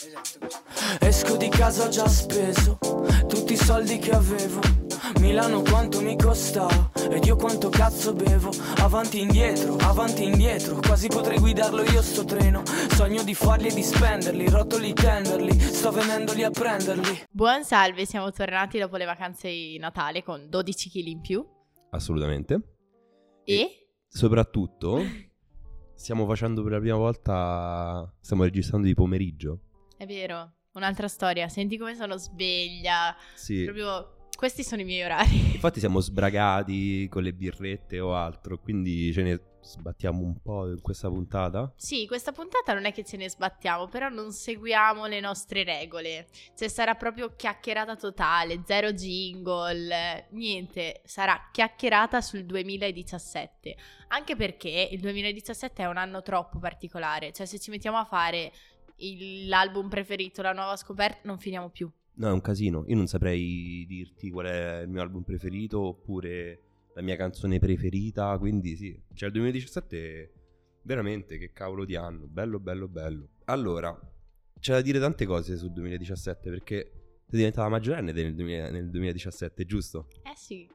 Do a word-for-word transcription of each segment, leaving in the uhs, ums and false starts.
Esco di casa già speso tutti i soldi che avevo. Milano quanto mi costava ed io quanto cazzo bevo. Avanti e indietro, avanti e indietro, quasi potrei guidarlo io sto treno. Sogno di farli e di spenderli, rotoli tenderli, sto venendoli a prenderli. Buon salve, siamo tornati dopo le vacanze di Natale con dodici chili in più. Assolutamente. E? e soprattutto stiamo facendo per la prima volta, stiamo registrando di pomeriggio. È vero, un'altra storia, senti come sono sveglia. Sì. Proprio... Questi sono i miei orari. Infatti siamo sbragati con le birrette o altro, quindi ce ne sbattiamo un po' in questa puntata. Sì, questa puntata non è che ce ne sbattiamo, però non seguiamo le nostre regole. Cioè sarà proprio chiacchierata totale, zero jingle, niente, sarà chiacchierata sul duemiladiciassette. Anche perché il duemiladiciassette è un anno troppo particolare, cioè se ci mettiamo a fare il, l'album preferito, la nuova scoperta, non finiamo più. No, è un casino. Io non saprei dirti qual è il mio album preferito oppure la mia canzone preferita. Quindi sì, cioè il duemiladiciassette veramente che cavolo di anno. Bello, bello, bello. Allora, c'è da dire tante cose sul duemiladiciassette perché sei diventata maggiorenne nel, duemila, nel duemiladiciassette, giusto? Eh sì.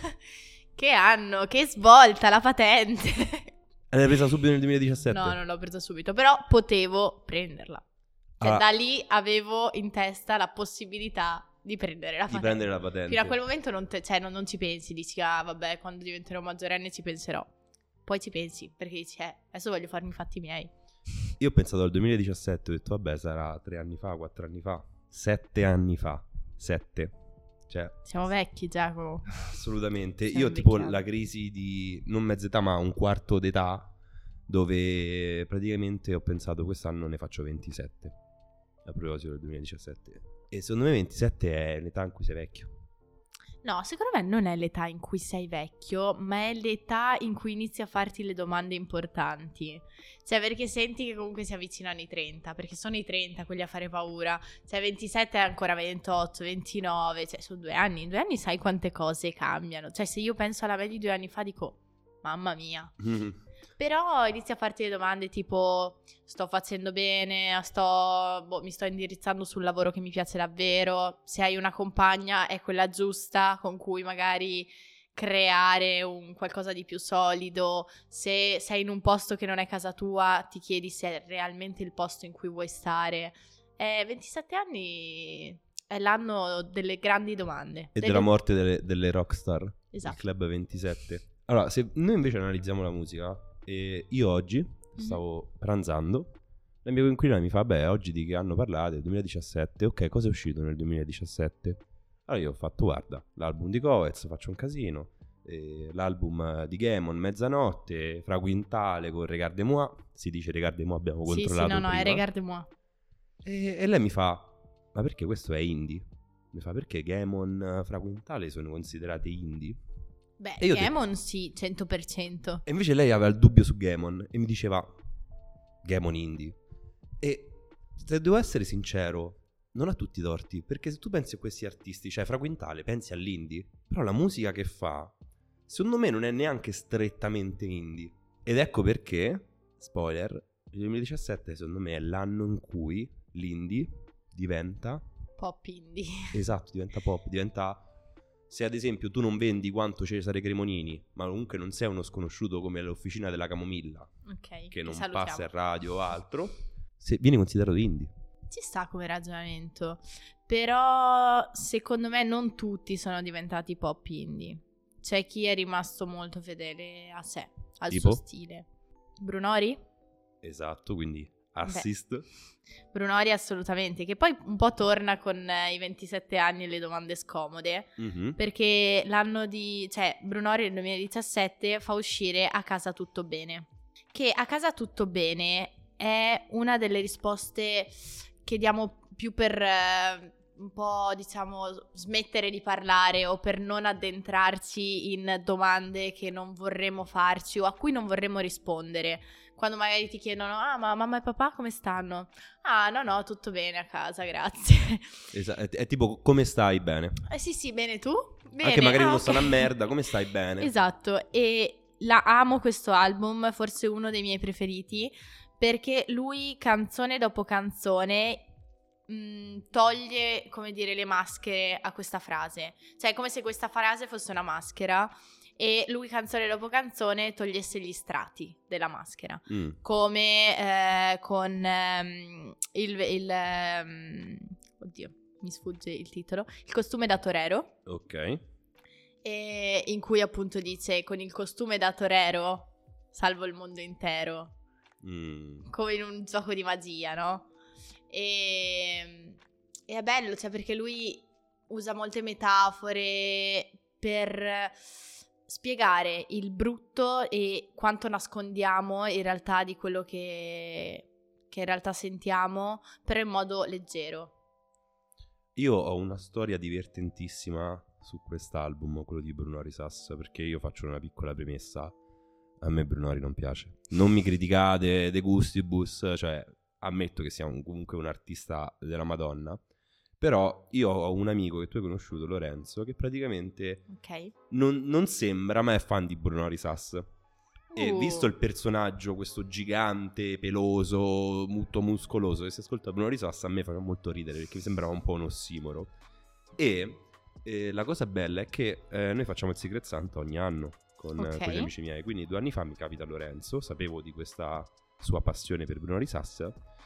Che anno, che svolta, la patente. L'hai presa subito nel duemiladiciassette? No, non l'ho presa subito, però potevo prenderla. Cioè, ah. da lì avevo in testa la possibilità di prendere la di patente. prendere la patente. Fino a quel momento non, te, cioè, non, non ci pensi, dici ah vabbè quando diventerò maggiorenne ci penserò. Poi ci pensi perché dici eh adesso voglio farmi i fatti miei. Io ho pensato al duemiladiciassette, ho detto vabbè sarà tre anni fa, quattro anni fa, sette anni fa, sette. Cioè, siamo vecchi, Giacomo. Assolutamente. Siamo Io ho tipo invecchiati. la crisi di non mezza età ma un quarto d'età dove praticamente ho pensato quest'anno ne faccio ventisette. A proposito del duemiladiciassette. E secondo me ventisette è l'età in cui sei vecchio. No, secondo me non è l'età in cui sei vecchio, ma è l'età in cui inizi a farti le domande importanti. Cioè, perché senti che comunque si avvicinano i trenta, perché sono i trenta quelli a fare paura. Cioè, ventisette è ancora ventotto, ventinove, cioè sono due anni. In due anni sai quante cose cambiano. Cioè, se io penso alla me di due anni fa dico, mamma mia. Però inizi a farti le domande tipo sto facendo bene, sto, boh, mi sto indirizzando sul lavoro che mi piace davvero, se hai una compagna è quella giusta con cui magari creare un qualcosa di più solido, se sei in un posto che non è casa tua ti chiedi se è realmente il posto in cui vuoi stare. E ventisette anni è l'anno delle grandi domande. E delle... della morte delle, delle rockstar. Esatto. Il club ventisette. Allora, se noi invece analizziamo la musica, e io oggi stavo mm-hmm. pranzando, la mia coinquilina mi fa, beh, oggi di che anno parlate? duemiladiciassette. Ok, cosa è uscito nel duemiladiciassette? Allora io ho fatto, guarda, l'album di Coez, Faccio un casino, eh, l'album di Gamon, Mezzanotte, Fra Quintale con Regardez-moi. Si dice Regardez-moi, abbiamo sì, controllato sì, no, no, prima. è Regardez-moi. E, e lei mi fa, ma perché questo è indie? Mi fa, perché Gamon, Fra Quintale sono considerate indie? Beh, e io Gamon te... sì, cento per cento. E invece lei aveva il dubbio su Gamon e mi diceva Gamon indie. E se devo essere sincero, non ha tutti i torti, perché se tu pensi a questi artisti, cioè Fra Quintale, pensi all'indie, però la musica che fa secondo me non è neanche strettamente indie. Ed ecco perché, spoiler, il duemiladiciassette secondo me è l'anno in cui l'indie diventa pop indie. Esatto, diventa pop, diventa... Se ad esempio tu non vendi quanto Cesare Cremonini, ma comunque non sei uno sconosciuto come l'Officina della Camomilla, okay, che non salutiamo. Passa in radio o altro, se vieni considerato indie. Ci sta come ragionamento, però secondo me non tutti sono diventati pop indie. C'è chi è rimasto molto fedele a sé, al tipo? suo stile. Brunori? Esatto, quindi assist. Beh, Brunori assolutamente, che poi un po' torna con eh, i ventisette anni e le domande scomode, Mm-hmm. perché l'anno di, cioè Brunori nel duemiladiciassette fa uscire A casa tutto bene, che A casa tutto bene è una delle risposte che diamo più per eh, un po', diciamo, smettere di parlare o per non addentrarci in domande che non vorremmo farci o a cui non vorremmo rispondere. Quando magari ti chiedono, ah ma mamma e papà come stanno? Ah no no, tutto bene a casa, grazie. Esatto, è, è tipo, come stai? Bene. Eh sì sì, bene tu? Bene. Anche magari ah, uno okay. sta una merda, come stai? Bene. Esatto, e la amo questo album, forse uno dei miei preferiti, perché lui canzone dopo canzone mh, toglie, come dire, le maschere a questa frase. Cioè è come se questa frase fosse una maschera e lui canzone dopo canzone togliesse gli strati della maschera. Mm. Come eh, con ehm, il... il ehm, oddio, mi sfugge il titolo. Il costume da torero. Ok. E in cui appunto dice: con il costume da torero salvo il mondo intero. Mm. Come in un gioco di magia, no? E, e è bello, cioè, perché lui usa molte metafore per spiegare il brutto e quanto nascondiamo in realtà di quello che, che in realtà sentiamo, però in modo leggero. Io ho una storia divertentissima su quest'album, quello di Bruno Arisas, perché io faccio una piccola premessa. A me Bruno Ari non piace. Non mi criticate de gustibus, cioè ammetto che sia un, comunque un artista della Madonna. Però io ho un amico che tu hai conosciuto, Lorenzo, che praticamente Ok. non, non sembra, ma è fan di Bruno Arisas. E Uh. visto il personaggio, questo gigante, peloso, molto muscoloso, che si ascolta Bruno Arisas, a me fa molto ridere perché mi sembrava un po' un ossimoro. E eh, la cosa bella è che eh, noi facciamo il Secret Santa ogni anno con, Ok. con gli amici miei. Quindi due anni fa mi capita Lorenzo, sapevo di questa sua passione per Bruno Arisas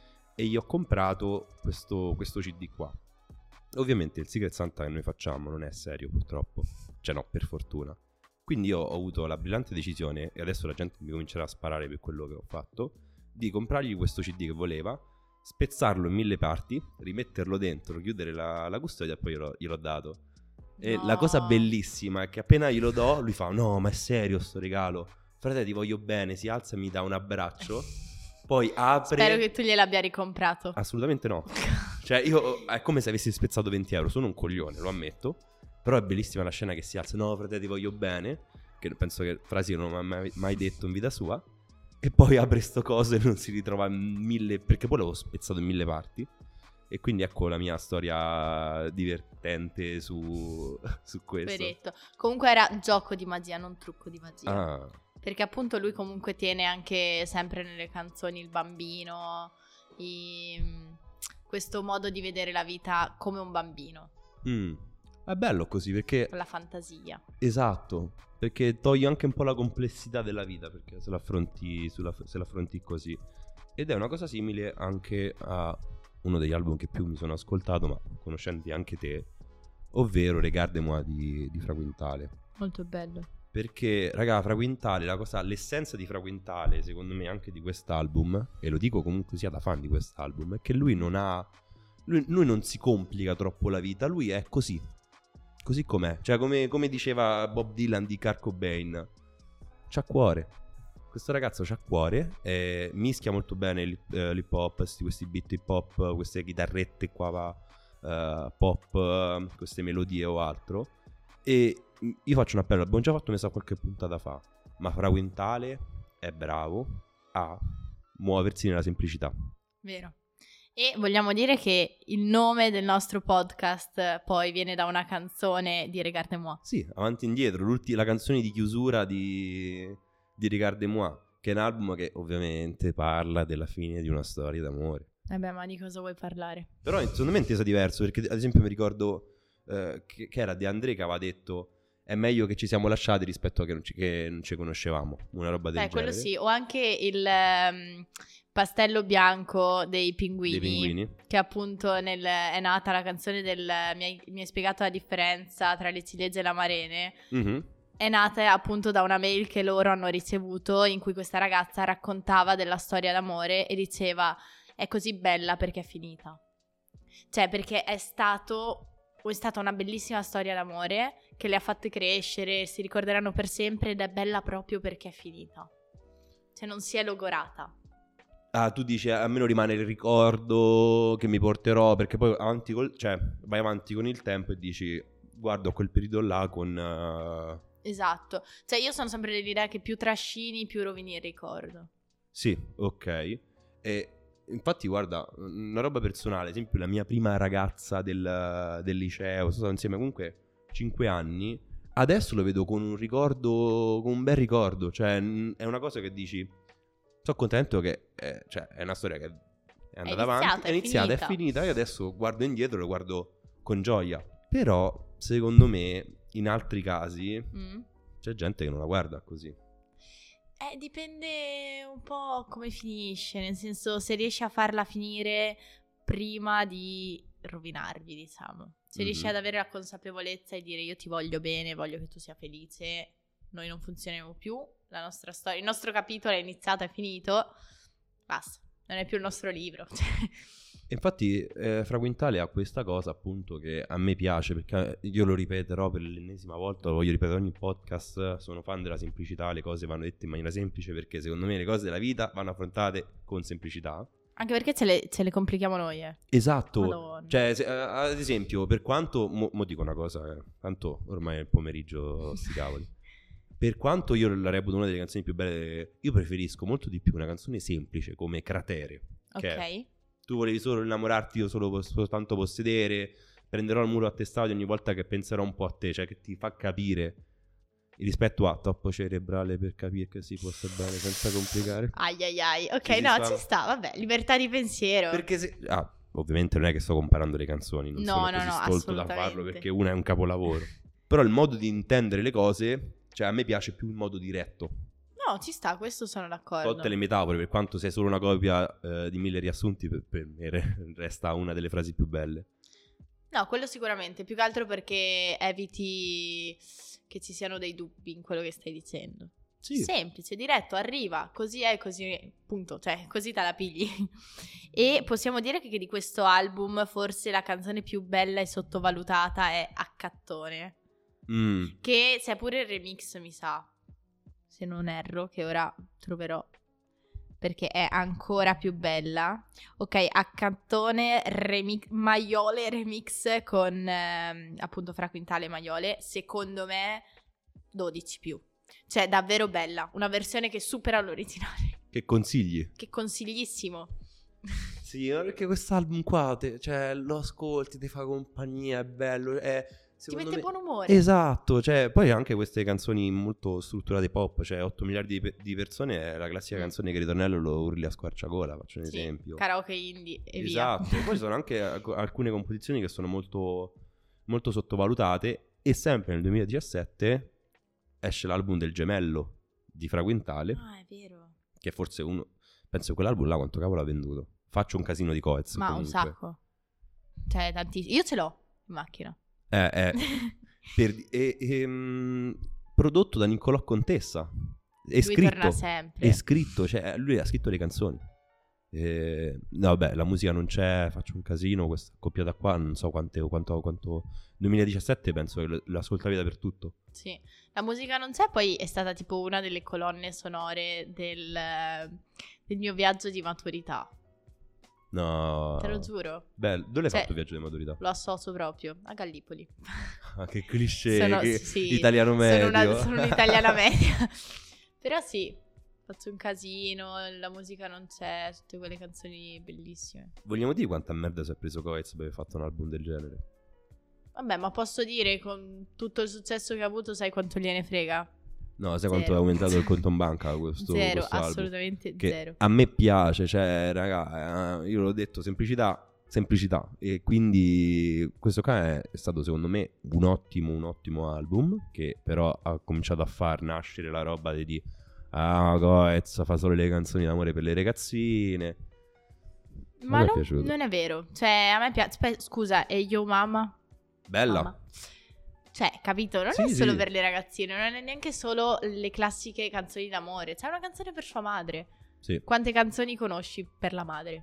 e gli ho comprato questo, questo C D qua. Ovviamente il Secret Santa che noi facciamo non è serio, purtroppo, cioè no, per fortuna. Quindi io ho avuto la brillante decisione, e adesso la gente mi comincerà a sparare per quello che ho fatto, di comprargli questo C D che voleva, spezzarlo in mille parti, rimetterlo dentro, chiudere la, la custodia e poi glielo, gliel'ho dato. E No. la cosa bellissima è che appena glielo do, lui fa: no, ma è serio sto regalo? Frate, ti voglio bene. Si alza e mi dà un abbraccio. Poi apre. Spero che tu gliel'abbia ricomprato. Assolutamente no. Cioè io è come se avessi spezzato venti euro. Sono un coglione, lo ammetto. Però è bellissima la scena che si alza: no, frate, ti voglio bene. Che penso che frasi non mi ha mai, mai detto in vita sua. E poi apre sto coso e non si ritrova in mille, perché poi l'avevo spezzato in mille parti. E quindi ecco la mia storia divertente su, su questo. Poveretto. Comunque era gioco di magia, non trucco di magia. Ah, Perché appunto lui comunque tiene anche sempre nelle canzoni il bambino, i- questo modo di vedere la vita come un bambino, mm. È bello così perché con la fantasia. esatto, perché toglie anche un po' la complessità della vita, perché se l'affronti, sulla- se l'affronti così. Ed è una cosa simile anche a uno degli album che più mi sono ascoltato, ma conoscenti anche te, ovvero Regarde-moi di, di Fra Quintale. Molto bello. Perché, raga, Fra Quintale, la cosa, l'essenza di Fra Quintale, secondo me, anche di quest'album, e lo dico comunque sia da fan di quest'album, è che lui non ha... Lui, lui non si complica troppo la vita, lui è così, così com'è. Cioè, come, come diceva Bob Dylan di Kurt Cobain, c'ha cuore. Questo ragazzo c'ha cuore, eh, mischia molto bene l'hip, eh, l'hip hop, sti, questi beat hip hop, queste chitarrette qua, uh, pop, uh, queste melodie o altro. E io faccio un appello, abbiamo già fatto, mi sa, qualche puntata fa, ma Fra Quintale è bravo a muoversi nella semplicità. Vero. E vogliamo dire che il nome del nostro podcast poi viene da una canzone di Regarde-moi. Sì, avanti e indietro, l'ulti- la canzone di chiusura di, di Regarde-moi, che è un album che ovviamente parla della fine di una storia d'amore. Vabbè, ma di cosa vuoi parlare? Però secondo me è intesa diverso, perché ad esempio mi ricordo eh, che, che era De André che aveva detto: è meglio che ci siamo lasciati rispetto a che non ci, che non ci conoscevamo, una roba del Beh, quello genere. sì, o anche il ehm, pastello bianco dei pinguini, Dei pinguini. che appunto nel, è nata la canzone del mi hai, mi hai spiegato la differenza tra le ciliegie e l'amarene. Mhm. È nata appunto da una mail che loro hanno ricevuto in cui questa ragazza raccontava della storia d'amore e diceva: è così bella perché è finita. Cioè, perché è stato è stata una bellissima storia d'amore che le ha fatte crescere, si ricorderanno per sempre, ed è bella proprio perché è finita. Cioè non si è logorata. Ah, tu dici almeno rimane il ricordo che mi porterò, perché poi avanti col, cioè vai avanti con il tempo e dici: guardo quel periodo là con... Uh... Esatto. Cioè io sono sempre dell'idea che più trascini più rovini il ricordo. Sì, ok. E infatti guarda, una roba personale, ad esempio la mia prima ragazza del, del liceo, sono stato insieme comunque cinque anni, adesso lo vedo con un ricordo, con un bel ricordo, cioè n- è una cosa che dici: sono contento che, è, cioè, è una storia che è andata avanti, iniziata, è iniziata, è finita. finita, e adesso guardo indietro e lo guardo con gioia. Però, secondo me, in altri casi Mm. c'è gente che non la guarda così. Eh, dipende un po' come finisce, nel senso se riesci a farla finire prima di rovinarvi, diciamo. Se Mhm. riesci ad avere la consapevolezza e dire io ti voglio bene, voglio che tu sia felice, noi non funzioniamo più, la nostra storia, il nostro capitolo è iniziato, è finito, basta, non è più il nostro libro. E infatti eh, Fraquintale ha questa cosa appunto che a me piace, perché io lo ripeterò per l'ennesima volta, lo voglio ripetere ogni podcast, sono fan della semplicità, le cose vanno dette in maniera semplice perché secondo me le cose della vita vanno affrontate con semplicità. Anche perché ce le, ce le complichiamo noi, eh. Esatto, Madonna. cioè se- eh, ad esempio per quanto, mo, mo dico una cosa, eh, tanto ormai è il pomeriggio, sti cavoli, per quanto io la reputo una delle canzoni più belle, io preferisco molto di più una canzone semplice come Cratere, che è, Ok. tu volevi solo innamorarti, io solo pos- soltanto possedere, prenderò il muro attestato ogni volta che penserò un po' a te, cioè che ti fa capire rispetto a troppo cerebrale per capire che si può stare bene senza complicare. Ai ai ai, ok, Ci si no, fa- ci sta, vabbè, libertà di pensiero. Perché se... Ah, ovviamente non è che sto comparando le canzoni, non No, sono no, così no, stolto da assolutamente. farlo perché una è un capolavoro. Però il modo di intendere le cose, cioè a me piace più il modo diretto. No, ci sta, questo sono d'accordo. Tolte le metafore, per quanto sei solo una copia eh, di mille riassunti, per, per me re- resta una delle frasi più belle. No, quello sicuramente, più che altro perché eviti che ci siano dei dubbi in quello che stai dicendo. Sì. Semplice, diretto, arriva, così è, così, punto, cioè così te la pigli. E possiamo dire che di questo album forse la canzone più bella e sottovalutata è Accattone, Mm. che c'è pure il remix, mi sa, se non erro, che ora troverò perché è ancora più bella. Ok, Accattone remix, Maiole remix con ehm, appunto Fra Quintale e Maiole, secondo me dodici più. Cioè davvero bella, una versione che supera l'originale, Che consigli? che consiglissimo. Sì, ma perché quest'album qua, te- cioè, lo ascolti, ti fa compagnia, è bello, è... Ti secondo mette me- buon umore. Esatto, cioè, poi anche queste canzoni molto strutturate pop, cioè otto miliardi di, pe- di persone, è la classica Mm. canzone che il ritornello lo urli a squarciagola, faccio un Sì, esempio. karaoke indie e Esatto, via. e poi ci sono anche alc- alcune composizioni che sono molto, molto sottovalutate, e sempre nel duemiladiciassette esce l'album del Gemello di Fra Quintale, Ah, è vero. che forse uno, penso che quell'album là quanto cavolo ha venduto. Faccio un casino di Coez Ma comunque. un sacco. Cioè tantissimo. Io ce l'ho in macchina. Eh, eh. Per, e, e, mm, prodotto da Niccolò Contessa. È Lui torna scritto, sempre. è scritto, cioè lui ha scritto le canzoni. Eh, no, vabbè, la musica non c'è, faccio un casino, questa accoppiata qua, non so quante, quanto, quanto duemiladiciassette penso che l- l'ascoltavi dappertutto. Sì. La musica non c'è, poi è stata tipo una delle colonne sonore del, del mio viaggio di maturità. No. Te lo giuro. Bello. Dove hai Cioè, fatto il viaggio di maturità? Lo associo proprio a Gallipoli. Ah, che cliché, Sono- che sì, italiano medio. Sono, una, sono un'italiana media. Però sì, faccio un casino, la musica non c'è, tutte quelle canzoni bellissime. Vogliamo dire quanta merda si è preso Coez per aver fatto un album del genere? Vabbè, ma posso dire, con tutto il successo che ha avuto, sai quanto gliene frega? No, sai quanto è Zero. aumentato il conto in banca questo, Zero, questo album? assolutamente Che zero. a me piace, cioè, raga, eh, io l'ho detto, semplicità, semplicità. E quindi questo qua è, è stato secondo me un ottimo, un ottimo album, che però ha cominciato a far nascere la roba di, di ah, Coez fa solo le canzoni d'amore per le ragazzine. Ma me è non, piaciuto. non è vero. Cioè, a me piace. Scusa, e Yo Mama? Bella. Mamma. Cioè, capito? Non Sì, è solo sì. per le ragazzine, non è neanche solo le classiche canzoni d'amore. C'è una canzone per sua madre. Sì. Quante canzoni conosci per la madre?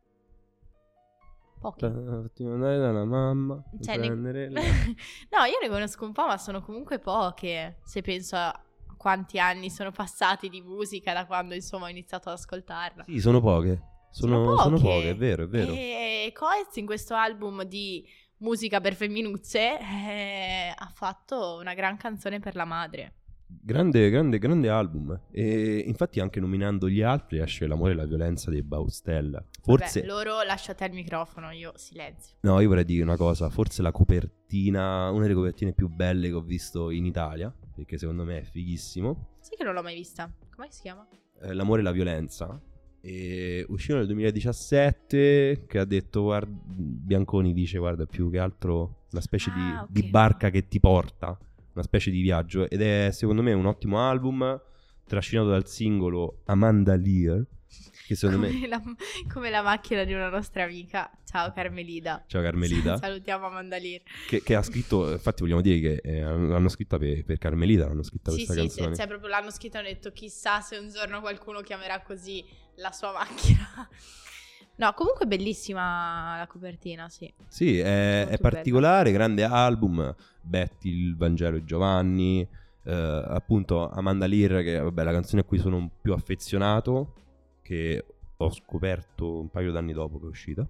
Poche. Fatti mandare dalla mamma, Cioè, ne- prendere la- no, io ne conosco un po', ma sono comunque poche. Se penso a quanti anni sono passati di musica da quando insomma ho iniziato ad ascoltarla. Sì, sono poche. Sono, sono poche, è vero, è vero. E Coez in questo album di musica per femminucce eh, ha fatto una gran canzone per la madre. Grande, grande, grande album. E infatti anche nominando gli altri esce L'amore e la violenza dei Baustella. Forse... Vabbè, loro lasciate il microfono, io silenzio. No, io vorrei dire una cosa. Forse la copertina, una delle copertine più belle che ho visto in Italia, perché secondo me è fighissimo. Sai che non l'ho mai vista? Come si chiama? Eh, L'amore e la violenza. E uscito nel duemiladiciassette, che ha detto, guarda, Bianconi dice, guarda, più che altro una specie Ah, di, ok. di barca che ti porta, una specie di viaggio, ed è secondo me un ottimo album, trascinato dal singolo Amanda Lear, che secondo me... Come la, come la macchina di una nostra amica. Ciao Carmelida. Ciao Carmelida. Salutiamo Amanda Lear. Che, che ha scritto, infatti vogliamo dire che eh, l'hanno scritta per, per Carmelita, l'hanno scritta Sì, questa sì, canzone. sì, cioè proprio l'hanno scritto e hanno detto chissà se un giorno qualcuno chiamerà così la sua macchina. No, comunque bellissima la copertina, sì. Sì, è, Molto è particolare, grande album, Betty, il Vangelo e Giovanni, eh, appunto Amanda Lear, che vabbè, la canzone a cui sono più affezionato, che ho scoperto un paio d'anni dopo che è uscita,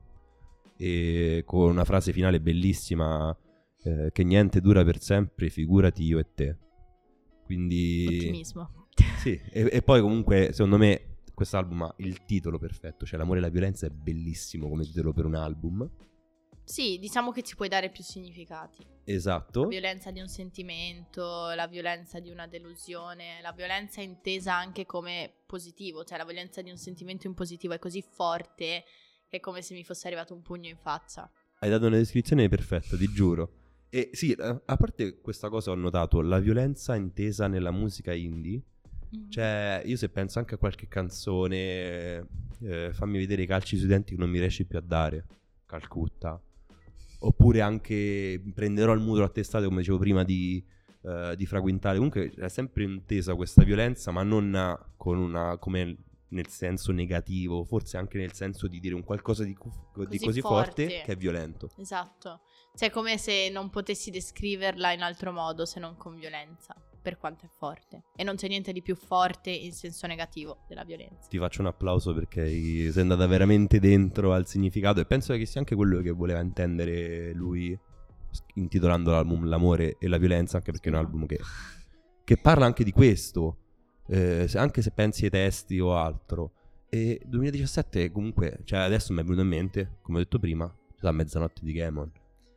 e con una frase finale bellissima, eh, che niente dura per sempre, figurati io e te. Quindi Ottimismo. sì, e, e poi comunque secondo me quest'album ha il titolo perfetto, cioè L'amore e la violenza è bellissimo come titolo per un album. Sì, diciamo che ci puoi dare più significati. Esatto. La violenza di un sentimento, la violenza di una delusione, la violenza intesa anche come positivo, cioè la violenza di un sentimento in positivo è così forte che è come se mi fosse arrivato un pugno in faccia. Hai dato una descrizione perfetta, ti giuro. E sì, a a parte questa cosa ho notato, la violenza intesa nella musica indie. Mm. Cioè, io se penso anche a qualche canzone, eh, fammi vedere i calci sui denti che non mi riesci più a dare, Calcutta. Oppure anche prenderò il mutro a testate, come dicevo prima, di, eh, di Fra Quintale. Comunque è sempre intesa questa violenza, ma non con una, come nel senso negativo, forse anche nel senso di dire un qualcosa di, cu- di Così così forte. forte. Che è violento. Esatto, cioè è come se non potessi descriverla in altro modo se non con violenza, per quanto è forte. E non c'è niente di più forte in senso negativo della violenza. Ti faccio un applauso perché hai- sei andata veramente dentro al significato, e penso che sia anche quello che voleva intendere lui intitolando l'album L'amore e la violenza, anche perché è un album che, che parla anche di questo, eh, se- anche se pensi ai testi o altro. E duemiladiciassette comunque, cioè adesso mi è venuto in mente, come ho detto prima, la mezzanotte di Gamon.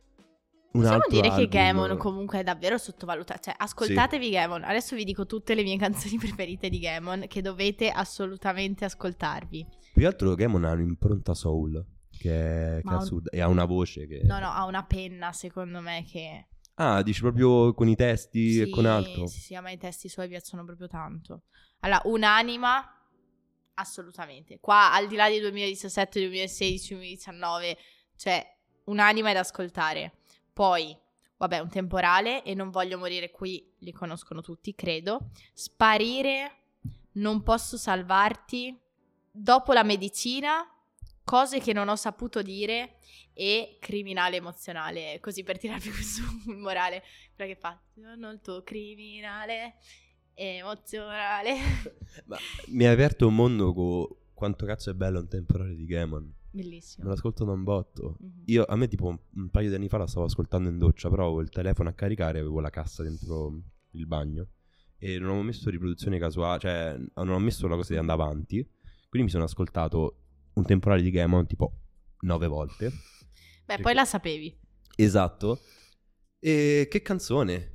Un Possiamo altro dire che album- Gamon comunque è davvero sottovalutato. Cioè, ascoltatevi Gamon. Adesso vi dico tutte le mie canzoni preferite di Gamon che dovete assolutamente ascoltarvi. Più che altro Gamon ha un'impronta soul che è, che Ma è un- assurda, e ha una voce che... No, no, ha una penna secondo me che... Ah, dici proprio con i testi e Sì, con altro? sì, sì, a me i testi suoi piacciono proprio tanto. Allora, Un'anima, assolutamente. Qua, al di là di duemiladiciassette, duemilasedici, duemiladiciannove, cioè, Un'anima è da ascoltare. Poi, vabbè, Un temporale e Non voglio morire qui, li conoscono tutti, credo. Sparire, Non posso salvarti, Dopo la medicina, Cose che non ho saputo dire e Criminale emozionale, così per tirarvi su il morale, quella che fa sono il tuo criminale emozionale. Ma mi hai aperto un mondo con quanto cazzo è bello Un temporale di Gamon. Me Bellissimo. l'ascolto da un botto. Mhm. Io, a me tipo un, un paio di anni fa la stavo ascoltando in doccia, però avevo il telefono a caricare, avevo la cassa dentro il bagno e non ho messo riproduzione casuale, cioè non ho messo la cosa di andare avanti, quindi mi sono ascoltato Un temporale di Gamon tipo nove volte. Beh, Perché- poi la sapevi. Esatto. E che canzone,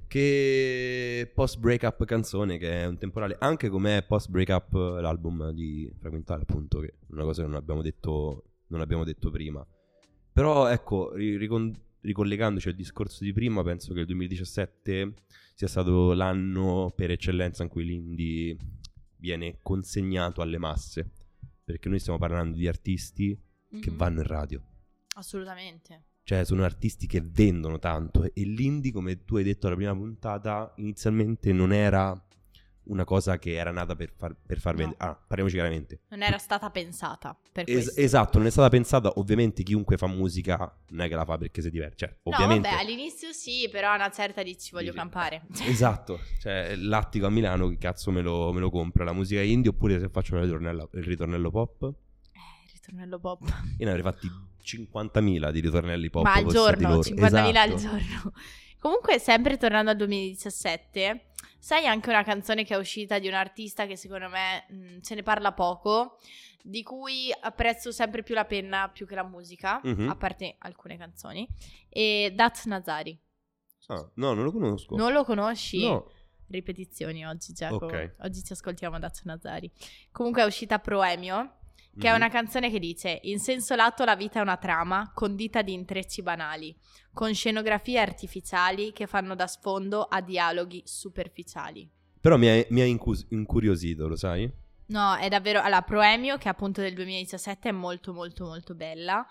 che post breakup canzone, che è Un temporale, anche come post breakup l'album di Fra Quintale, appunto, che è una cosa che non abbiamo detto non abbiamo detto prima. Però ecco, ri- ricon- ricollegandoci al discorso di prima, penso che il duemiladiciassette sia stato l'anno per eccellenza in cui l'indie viene consegnato alle masse, perché noi stiamo parlando di artisti che Mhm. vanno in radio. Assolutamente. Cioè sono artisti che vendono tanto, e l'indie, come tu hai detto alla prima puntata, inizialmente non era una cosa che era nata per far, per far No. vendere. Ah, parliamoci chiaramente. Non era stata pensata per Es- questo. esatto, non è stata pensata. Ovviamente chiunque fa musica non è che la fa perché si diverte. Cioè, ovviamente. No, vabbè, all'inizio sì, però a una certa dici voglio Dici, campare. Esatto, cioè l'attico a Milano chi cazzo me lo, me lo compra? La musica indie, oppure se faccio il ritornello, il ritornello pop? Eh, ritornello pop. Io ne avrei fatti cinquantamila di ritornelli pop. Ma al postati giorno, loro. cinquantamila Esatto. al giorno. Comunque, sempre tornando al duemiladiciassette, sai anche una canzone che è uscita di un artista che secondo me mh, se ne parla poco, di cui apprezzo sempre più la penna più che la musica, Mhm. a parte alcune canzoni, e Dat Nazari. Ah, no, non lo conosco. Non lo conosci? No. Ripetizioni oggi, Giacomo. Ok. Oggi ci ascoltiamo Dat Nazari. Comunque è uscita Proemio, che Mhm. è una canzone che dice: in senso lato la vita è una trama condita di intrecci banali, con scenografie artificiali che fanno da sfondo a dialoghi superficiali. Però mi ha, mi ha incus- incuriosito, lo sai? No, è davvero... Allora, Proemio, che è appunto del duemiladiciassette, è molto molto molto bella.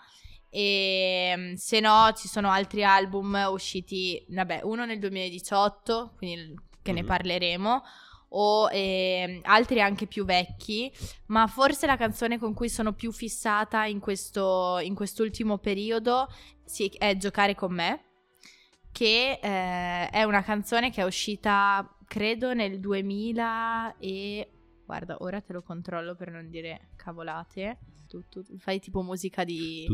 E mm, se no ci sono altri album usciti, vabbè, uno nel duemiladiciotto, quindi che ne Mhm. parleremo, o ehm, altri anche più vecchi, ma forse la canzone con cui sono più fissata in questo in quest'ultimo periodo sì, è Giocare con me, che eh, è una canzone che è uscita credo nel duemila e guarda, ora te lo controllo per non dire cavolate. Tu, tu, fai tipo musica di...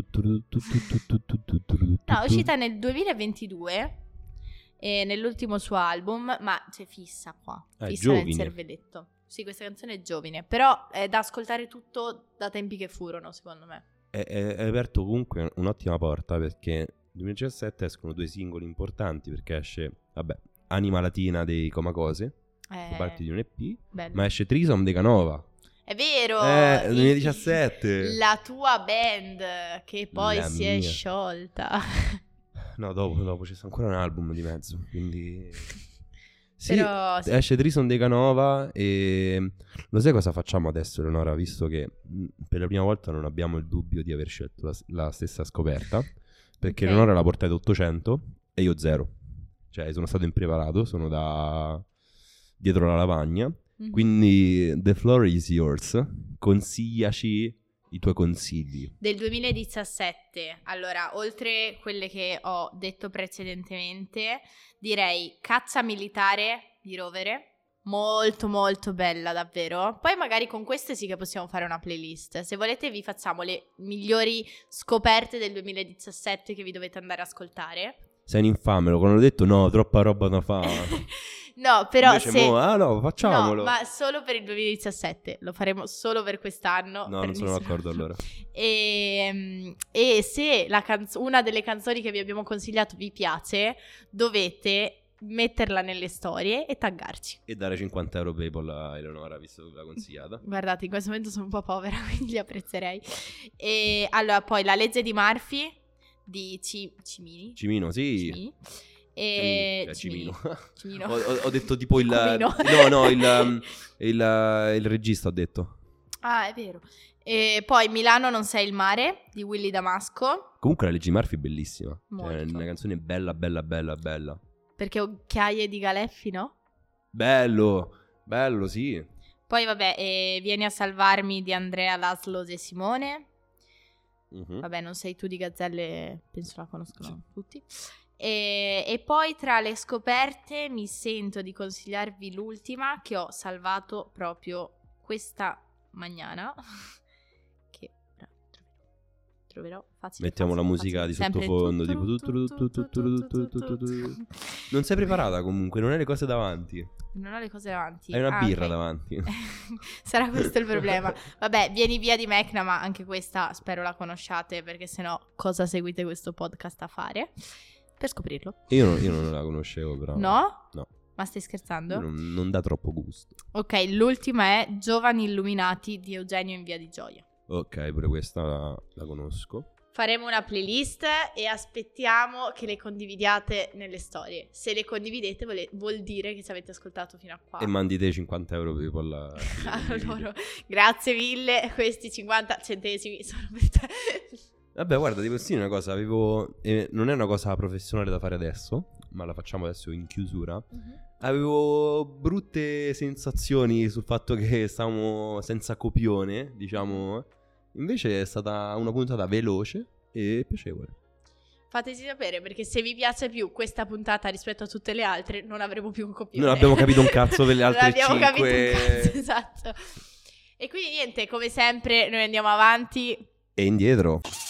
No, è uscita nel duemilaventidue e nell'ultimo suo album, ma c'è fissa qua, Ah, è fissa nel giovine. cervelletto. Sì, questa canzone è giovine, però è da ascoltare tutto da tempi che furono, secondo me. È, è- è aperto comunque un'ottima porta, perché nel duemiladiciassette escono due singoli importanti, perché esce, vabbè, Anima Latina dei Comacose, Eh, fa parte di un E P, bello. ma esce Trisom dei Canova. È vero! Eh, il- duemiladiciassette. La tua band che poi La si è mia. sciolta. No, dopo, dopo c'è ancora un album di mezzo, quindi... Sì, Però sì. esce Trison De Canova e lo sai cosa facciamo adesso, Eleonora, visto che mh, per la prima volta non abbiamo il dubbio di aver scelto la, la stessa scoperta, perché Ok. Eleonora l'ha portata ottocento e io zero, cioè sono stato impreparato, sono da dietro la lavagna, Mhm. quindi the floor is yours, consigliaci i tuoi consigli. Del duemiladiciassette, allora, oltre quelle che ho detto precedentemente, direi Caccia Militare di Rovere, molto molto bella davvero. Poi magari con queste sì che possiamo fare una playlist. Se volete vi facciamo le migliori scoperte del duemiladiciassette che vi dovete andare a ascoltare. Sei un infame, lo hanno detto no, troppa roba da fare. No, però Invece se... mo, ah no, facciamolo. No, ma solo per il duemiladiciassette, lo faremo solo per quest'anno. No, per non sono nessun d'accordo altro. allora. E, e se la canz- una delle canzoni che vi abbiamo consigliato vi piace, dovete metterla nelle storie e taggarci. E dare cinquanta euro PayPal a Eleonora, visto che l'ha consigliata. Guardate, in questo momento sono un po' povera, quindi li apprezzerei. E allora, poi La legge di Murphy di Ci- Cimini. Cimino, sì. Cimini. E... Cioè, Cimini. Cimino. Cimino. ho, ho- ho detto tipo il... Cumino. No, no, il, um, il, il regista ho detto. Ah, è vero. E poi Milano non sei il mare di Willy Damasco. Comunque la legge Murphy è bellissima. Cioè, è Molto. una canzone bella, bella, bella, bella. Perché Occhiaie di Galeffi, no? Bello, bello, sì. Poi vabbè, eh, Vieni a salvarmi di Andrea Laszlo e Simone. Mhm. Vabbè, non sei tu di Gazzelle, penso la conoscono Sì. tutti. E, e poi tra le scoperte mi sento di consigliarvi l'ultima che ho salvato proprio questa mañana. Che ora troverò, troverò facile. Mettiamo la facile, musica facile. di Sempre sottofondo, tu, tipo tu, tu, tu, tu, tu, tu, tu, tu, tu, tu, tu, tu. tu. Non sei preparata comunque, non hai le cose davanti. Non ho le cose davanti. Hai una Ah, birra ok. davanti. Sarà questo il problema. Vabbè, Vieni via di Mecna, ma anche questa spero la conosciate, perché sennò cosa seguite questo podcast a fare? Per scoprirlo. Io non, io non la conoscevo, però. No? No. Ma stai scherzando? Non, non dà troppo gusto. Ok, l'ultima è Giovani Illuminati di Eugenio in Via di Gioia. Ok, pure questa la, la conosco. Faremo una playlist e aspettiamo che le condividiate nelle storie. Se le condividete vole- vuol dire che ci avete ascoltato fino a qua. E mandi te cinquanta euro per la... A loro. Grazie mille, questi cinquanta centesimi sono per te. Vabbè, guarda, ti posso dire una cosa, avevo... eh, non è una cosa professionale da fare adesso, ma la facciamo adesso in chiusura. Avevo brutte sensazioni sul fatto che stavamo senza copione, diciamo. Invece è stata una puntata veloce e piacevole. Fateci sapere, perché se vi piace più questa puntata rispetto a tutte le altre, non avremo più un copione. Non abbiamo capito un cazzo per le altre Non abbiamo cinque. capito un cazzo, esatto. E quindi niente, come sempre noi andiamo avanti E indietro.